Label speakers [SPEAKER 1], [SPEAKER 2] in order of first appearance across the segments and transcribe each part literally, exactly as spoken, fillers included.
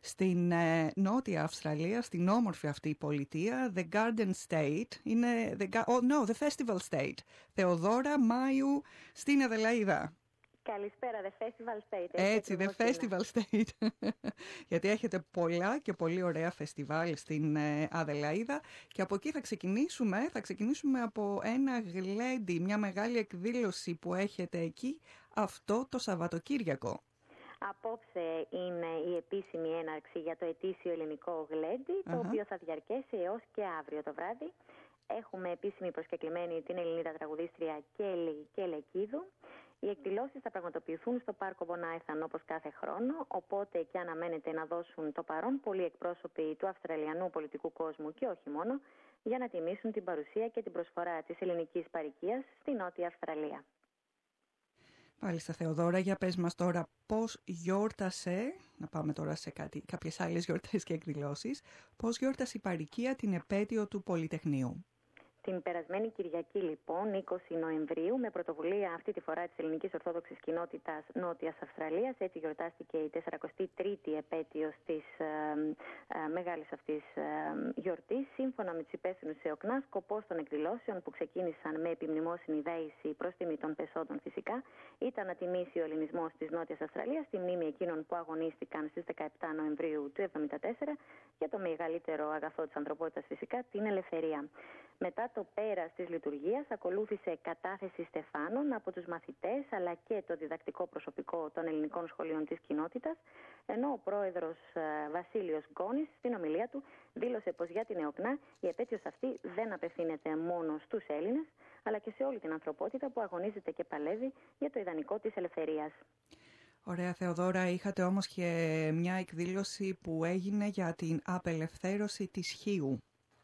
[SPEAKER 1] στην ε, Νότια Αυστραλία, στην όμορφη αυτή πολιτεία, The Garden State, είναι, the, oh, no, the Festival State, Θεοδώρα Μάιου στην Αδελαΐδα.
[SPEAKER 2] Καλησπέρα, The Festival State.
[SPEAKER 1] Έτσι, The Festival State. Γιατί έχετε πολλά και πολύ ωραία φεστιβάλ στην ε, Αδελαΐδα και από εκεί θα ξεκινήσουμε, θα ξεκινήσουμε από ένα γλέντι, μια μεγάλη εκδήλωση που έχετε εκεί αυτό το Σαββατοκύριακο.
[SPEAKER 2] Απόψε είναι η επίσημη έναρξη για το ετήσιο ελληνικό γλέντι, το uh-huh. οποίο θα διαρκέσει έως και αύριο το βράδυ. Έχουμε επίσημη προσκεκλημένη την Ελληνίδα τραγουδίστρια Κέλλη Κελεκίδου. Οι εκδηλώσεις θα πραγματοποιηθούν στο Πάρκο Μπονάιθαν όπως κάθε χρόνο, οπότε και αναμένεται να δώσουν το παρόν πολλοί εκπρόσωποι του Αυστραλιανού πολιτικού κόσμου και όχι μόνο, για να τιμήσουν την παρουσία και την προσφορά της ελληνικής παροικίας στη Νότια Αυστραλία.
[SPEAKER 1] Μάλιστα, Θεοδώρα, για πες μας τώρα πώς γιόρτασε, να πάμε τώρα σε κάτι, κάποιες άλλες γιορτές και εκδηλώσεις, πώς γιόρτασε η παροικία την επέτειο του Πολυτεχνείου.
[SPEAKER 2] Την περασμένη Κυριακή, λοιπόν, είκοσι Νοεμβρίου, με πρωτοβουλία αυτή τη φορά της Ελληνικής Ορθόδοξης Κοινότητας Νότιας Αυστραλίας, έτσι γιορτάστηκε η σαράντα τρίτη επέτειος της ε, ε, μεγάλης αυτής ε, γιορτής. Σύμφωνα με τους υπεύθυνους σε ΟΚΝΑ, σκοπός των εκδηλώσεων που ξεκίνησαν με επιμνημόσυνη δέηση προς τιμή των πεσόντων φυσικά, ήταν να τιμήσει ο ελληνισμός της Νότιας Αυστραλίας τη μνήμη εκείνων που αγωνίστηκαν στις δεκαεπτά Νοεμβρίου του εβδομήντα τέσσερα για το μεγαλύτερο αγαθό της ανθρωπότητας φυσικά, την ελευθερία. Μετά το πέρας της λειτουργίας ακολούθησε κατάθεση στεφάνων από τους μαθητές αλλά και το διδακτικό προσωπικό των ελληνικών σχολείων της κοινότητας, ενώ ο πρόεδρος Βασίλειος Γκόνης στην ομιλία του δήλωσε πως για την ΕΟΚΝΑ η επέτειος αυτή δεν απευθύνεται μόνο στους Έλληνες αλλά και σε όλη την ανθρωπότητα που αγωνίζεται και παλεύει για το ιδανικό της ελευθερίας.
[SPEAKER 1] Ωραία, Θεοδώρα, είχατε όμως και μια εκδήλωση που έγινε για την απελευθέρωση της Χίου.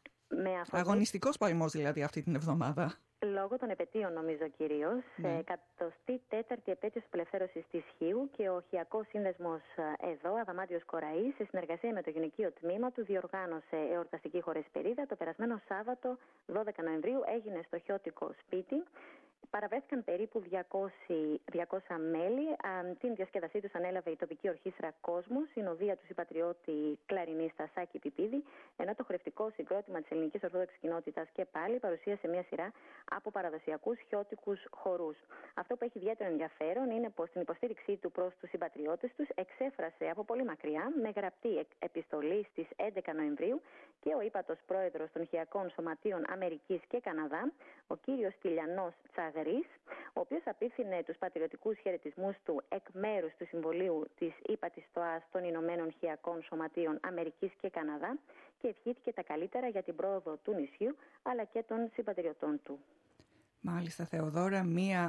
[SPEAKER 1] Αγωνιστικός παλμός δηλαδή αυτή την εβδομάδα.
[SPEAKER 2] Λόγω των επετείων, νομίζω κυρίως, ναι. εκατοστή τέταρτη επέτειος απελευθέρωσης της Χίου και ο Χιακός Σύνδεσμος εδώ, Αδαμάντιος Κοραής, σε συνεργασία με το γυναικείο τμήμα του, διοργάνωσε εορταστική χορεσπερίδα. Το περασμένο Σάββατο, δώδεκα Νοεμβρίου, έγινε στο Χιώτικο σπίτι. Παραβρέθηκαν περίπου διακόσια μέλη. Την διασκέδασή τους ανέλαβε η τοπική ορχήστρα Κόσμος, συνοδεία του συμπατριώτη κλαρινίστα Σάκη Πιπίδη, ενώ το χορευτικό συγκρότημα της Ελληνικής Ορθόδοξης Κοινότητας και πάλι παρουσίασε μια σειρά από παραδοσιακούς χιώτικους χορούς. Αυτό που έχει ιδιαίτερο ενδιαφέρον είναι πως την υποστήριξή του προς τους συμπατριώτες τους εξέφρασε από πολύ μακριά με γραπτή επιστολή στις έντεκα Νοεμβρίου και ο ύπατος πρόεδρος των Χιακών Σωματείων Αμερικής και Καναδά, ο κύριος Τηλιανός Τσαγρής, ο οποίος απίθυνε τους πατριωτικούς χαιρετισμούς του εκ μέρους του Συμβολίου της ύπατης ΤΟΑΣ των Ηνωμένων Χιακών Σωματείων Αμερικής και Καναδά και ευχήθηκε τα καλύτερα για την πρόοδο του νησιού αλλά και των συμπατριωτών του.
[SPEAKER 1] Μάλιστα, Θεοδώρα, μία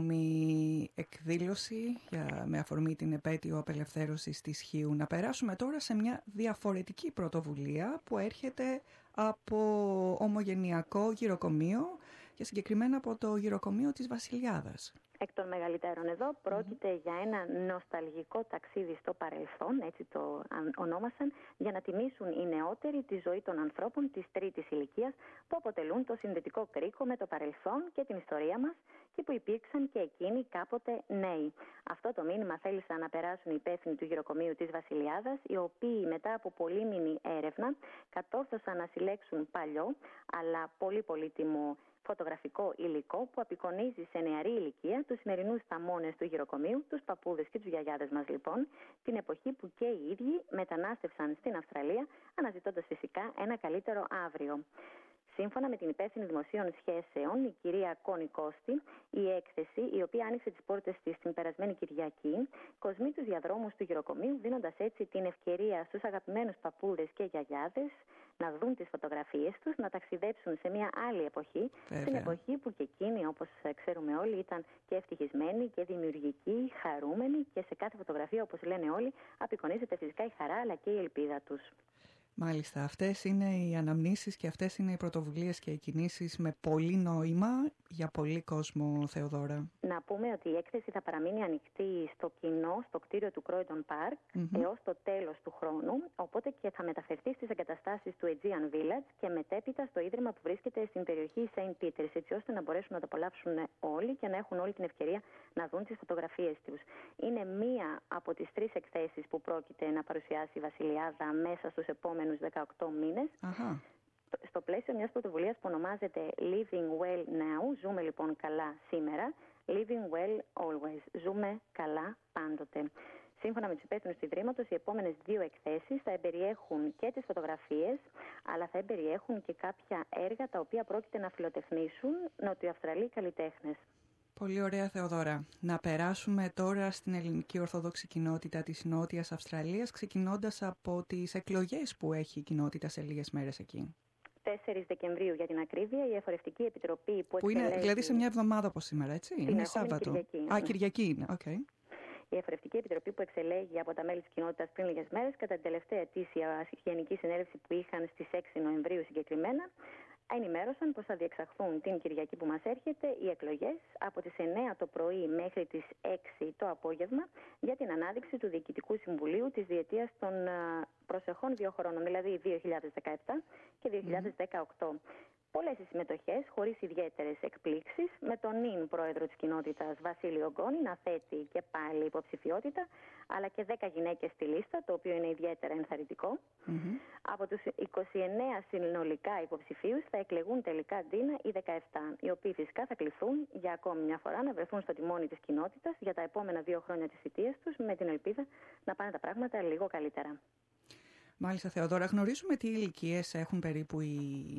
[SPEAKER 1] ακόμη εκδήλωση για, με αφορμή την επέτειο απελευθέρωσης της Χίου. Να περάσουμε τώρα σε μια διαφορετική πρωτοβουλία που έρχεται από ομογενειακό γυροκομείο και συγκεκριμένα από το γυροκομείο της Βασιλιάδας.
[SPEAKER 2] Εκ των μεγαλύτερων εδώ πρόκειται mm-hmm. για ένα νοσταλγικό ταξίδι στο παρελθόν, έτσι το ονόμασαν, για να τιμήσουν οι νεότεροι τη ζωή των ανθρώπων της τρίτης ηλικίας που αποτελούν το συνδετικό κρίκο με το παρελθόν και την ιστορία μας και που υπήρξαν και εκείνοι κάποτε νέοι. Αυτό το μήνυμα θέλησαν να περάσουν οι υπεύθυνοι του γυροκομείου της Βασιλιάδας, οι οποίοι μετά από πολύμηνη έρευνα κατόρθωσαν να συλλέξουν παλιό αλλά πολύ πολύτιμο φωτογραφικό υλικό που απεικονίζει σε νεαρή ηλικία τους σημερινούς θαμώνες του γυροκομείου, τους παππούδες και τους γιαγιάδες μας λοιπόν, την εποχή που και οι ίδιοι μετανάστευσαν στην Αυστραλία, αναζητώντας φυσικά ένα καλύτερο αύριο. Σύμφωνα με την υπεύθυνη δημοσίων σχέσεων, η κυρία Κόνη Κώστη, η έκθεση, η οποία άνοιξε τις πόρτες της την περασμένη Κυριακή, κοσμεί τους διαδρόμους του γυροκομείου, δίνοντας έτσι την ευκαιρία στους αγαπημένους παππούδες και γιαγιάδες να δουν τις φωτογραφίες τους, να ταξιδέψουν σε μια άλλη εποχή, Βέβαια. Στην εποχή που και εκείνοι, όπως ξέρουμε όλοι, ήταν και ευτυχισμένοι και δημιουργικοί, χαρούμενοι και σε κάθε φωτογραφία, όπως λένε όλοι, απεικονίζεται φυσικά η χαρά αλλά και η ελπίδα τους.
[SPEAKER 1] Μάλιστα, αυτές είναι οι αναμνήσεις και αυτές είναι οι πρωτοβουλίες και οι κινήσεις με πολύ νόημα για πολύ κόσμο, Θεοδώρα.
[SPEAKER 2] Να πούμε ότι η έκθεση θα παραμείνει ανοιχτή στο κοινό, στο κτίριο του Croydon Park, mm-hmm. έως το τέλος του χρόνου, οπότε και θα μεταφερθεί στις εγκαταστάσεις του Aegean Village και μετέπειτα στο ίδρυμα που βρίσκεται στην περιοχή Saint Peters, έτσι ώστε να μπορέσουν να το απολαύσουν όλοι και να έχουν όλη την ευκαιρία να δουν τις φωτογραφίες τους. Είναι μία από τις τρεις εκθέσεις που πρόκειται να παρουσιάσουν παρουσιάσει η Βασιλιάδα μέσα στους επόμενους δεκαοκτώ μήνες.
[SPEAKER 1] Αχα.
[SPEAKER 2] Στο πλαίσιο μιας πρωτοβουλίας που ονομάζεται Living Well Now, ζούμε λοιπόν καλά σήμερα, Living Well Always, ζούμε καλά πάντοτε. Σύμφωνα με τους υπεύθυνους του Ιδρύματος, οι επόμενες δύο εκθέσεις θα εμπεριέχουν και τις φωτογραφίες, αλλά θα εμπεριέχουν και κάποια έργα τα οποία πρόκειται να φιλοτεχνήσουν νοτιοαυστραλοί καλλιτέχνες.
[SPEAKER 1] Πολύ ωραία, Θεοδώρα. Να περάσουμε τώρα στην ελληνική ορθόδοξη κοινότητα της Νότιας Αυστραλίας, ξεκινώντας από τις εκλογές που έχει η κοινότητα σε λίγες μέρες εκεί.
[SPEAKER 2] τέσσερις Δεκεμβρίου για την ακρίβεια, η Εφορευτική Επιτροπή που,
[SPEAKER 1] που
[SPEAKER 2] εξελέγει...
[SPEAKER 1] είναι δηλαδή σε μια εβδομάδα από σήμερα, έτσι? Είναι Σάββατο.
[SPEAKER 2] Κυριακή.
[SPEAKER 1] Α, Κυριακή είναι, οκ. Okay.
[SPEAKER 2] Η Εφορευτική Επιτροπή που εξελέγει από τα μέλη της κοινότητας πριν λίγες μέρες, κατά την τελευταία ετήσια γενική συνέλευση που είχαν στις έξι Νοεμβρίου συγκεκριμένα, ενημέρωσαν πως θα διεξαχθούν την Κυριακή που μας έρχεται οι εκλογές από τις εννέα το πρωί μέχρι τις έξι το απόγευμα για την ανάδειξη του Διοικητικού Συμβουλίου της διετίας των προσεχών δύο χρόνων, δηλαδή δύο χιλιάδες δεκαεπτά και δύο χιλιάδες δεκαοκτώ. Mm. Πολλές οι συμμετοχές, χωρίς ιδιαίτερες εκπλήξεις, με τον νυν πρόεδρο της κοινότητας Βασίλειο Γκόνη να θέτει και πάλι υποψηφιότητα, αλλά και δέκα γυναίκες στη λίστα, το οποίο είναι ιδιαίτερα ενθαρρυντικό. Mm-hmm. Από τους είκοσι εννέα συνολικά υποψηφίους θα εκλεγούν τελικά ντύνα οι δεκαεπτά, οι οποίοι φυσικά θα κληθούν για ακόμη μια φορά να βρεθούν στο τιμόνι της κοινότητας για τα επόμενα δύο χρόνια της θητείας τους, με την ελπίδα να πάνε τα πράγματα λίγο καλύτερα.
[SPEAKER 1] Μάλιστα, Θεοδώρα, γνωρίζουμε τι ηλικίες έχουν περίπου οι,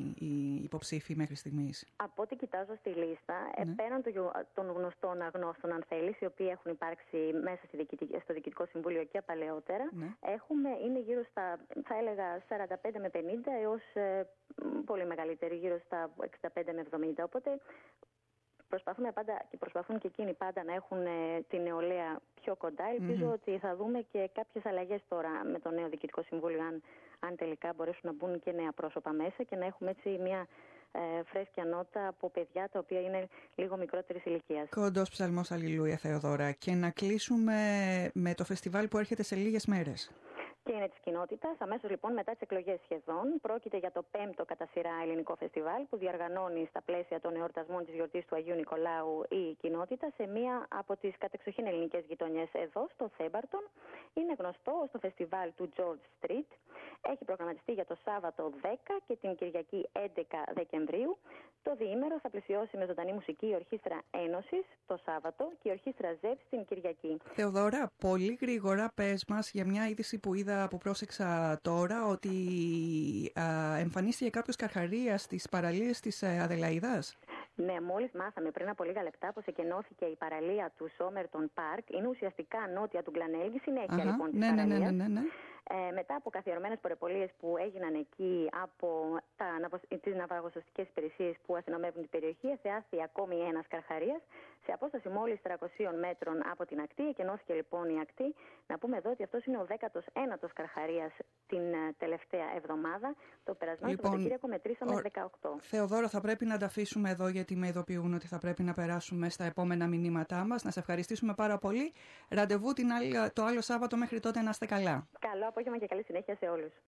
[SPEAKER 1] οι υποψήφοι μέχρι στιγμής.
[SPEAKER 2] Από ό,τι κοιτάζω στη λίστα, ναι. πέραν των γνωστών αγνώστων, αν θέλεις, οι οποίοι έχουν υπάρξει μέσα στο Διοικητικό Συμβούλιο και παλαιότερα, ναι. έχουμε, είναι γύρω στα, θα έλεγα, σαράντα πέντε με πενήντα έως ε, πολύ μεγαλύτεροι, γύρω στα εξήντα πέντε με εβδομήντα. Οπότε προσπαθούμε πάντα και προσπαθούν και εκείνοι πάντα να έχουν ε, την νεολαία πιο κοντά. Ελπίζω mm-hmm. ότι θα δούμε και κάποιες αλλαγές τώρα με το νέο Διοικητικό Συμβούλιο, αν, αν τελικά μπορέσουν να μπουν και νέα πρόσωπα μέσα και να έχουμε έτσι μια ε, φρέσκια νότα από παιδιά τα οποία είναι λίγο μικρότερης ηλικίας.
[SPEAKER 1] Κοντός ψαλμός Αλληλούια, Θεοδώρα. Και να κλείσουμε με το φεστιβάλ που έρχεται σε λίγες μέρες.
[SPEAKER 2] Και είναι της κοινότητας. Αμέσως λοιπόν μετά τις εκλογές σχεδόν, πρόκειται για το πέμπτο κατά σειρά ελληνικό φεστιβάλ που διοργανώνει στα πλαίσια των εορτασμών της γιορτής του Αγίου Νικολάου η κοινότητα σε μία από τις κατεξοχήν ελληνικές γειτονιές εδώ, στο Θέμπαρτον. Είναι γνωστό ως το φεστιβάλ του George Street. Έχει προγραμματιστεί για το Σάββατο δέκα και την Κυριακή έντεκα Δεκεμβρίου. Το διήμερο θα πλησιώσει με ζωντανή μουσική η Ορχήστρα Ένωσης το Σάββατο και η Ορχήστρα Ζεπ την Κυριακή.
[SPEAKER 1] Θεοδώρα, πολύ γρήγορα πες μας για μια είδηση που είδα, που πρόσεξα τώρα, ότι α, εμφανίστηκε κάποιος καρχαρίας στις παραλίες της Αδελαΐδας.
[SPEAKER 2] Ναι, μόλις μάθαμε πριν από λίγα λεπτά πως εκενώθηκε η παραλία του Σόμερτον Πάρκ. Είναι ουσιαστικά νότια του Γκλανέλγκη, συνέχεια Αχα, λοιπόν της
[SPEAKER 1] ναι,
[SPEAKER 2] παραλίας.
[SPEAKER 1] Ναι, ναι, ναι, ναι.
[SPEAKER 2] Ε, μετά από καθιερωμένες πορεπολίες που έγιναν εκεί από τα, τις ναυαγοσωστικές υπηρεσίες που αστυνομεύουν την περιοχή, εθεάθη ακόμη ένας καρχαρίας σε απόσταση μόλις τριακοσίων μέτρων από την ακτή. Εκενώθηκε λοιπόν η ακτή. Να πούμε εδώ ότι αυτός είναι ο δέκατος ένατος καρχαρίας την τελευταία εβδομάδα. Το περασμένο λοιπόν, Σαββατοκύριακο μετρήσαμε ο... δεκαοκτώ.
[SPEAKER 1] Θεοδόρα, θα πρέπει να τα αφήσουμε εδώ, γιατί με ειδοποιούν ότι θα πρέπει να περάσουμε στα επόμενα μηνύματά μας. Να σε ευχαριστήσουμε πάρα πολύ. Ραντεβού την άλλη, το άλλο Σάββατο, μέχρι τότε να είστε καλά.
[SPEAKER 2] Καλό απόγευμα και καλή συνέχεια σε όλους.